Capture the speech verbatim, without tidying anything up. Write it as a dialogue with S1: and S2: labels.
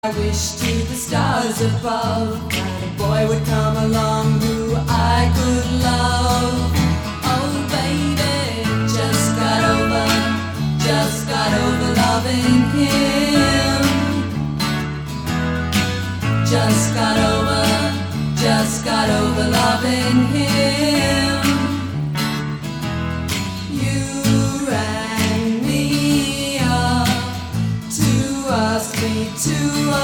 S1: I wish to the stars above that a boy would come along who I could love. Oh baby, just got over, just got over loving him. Just got over, just got over loving him.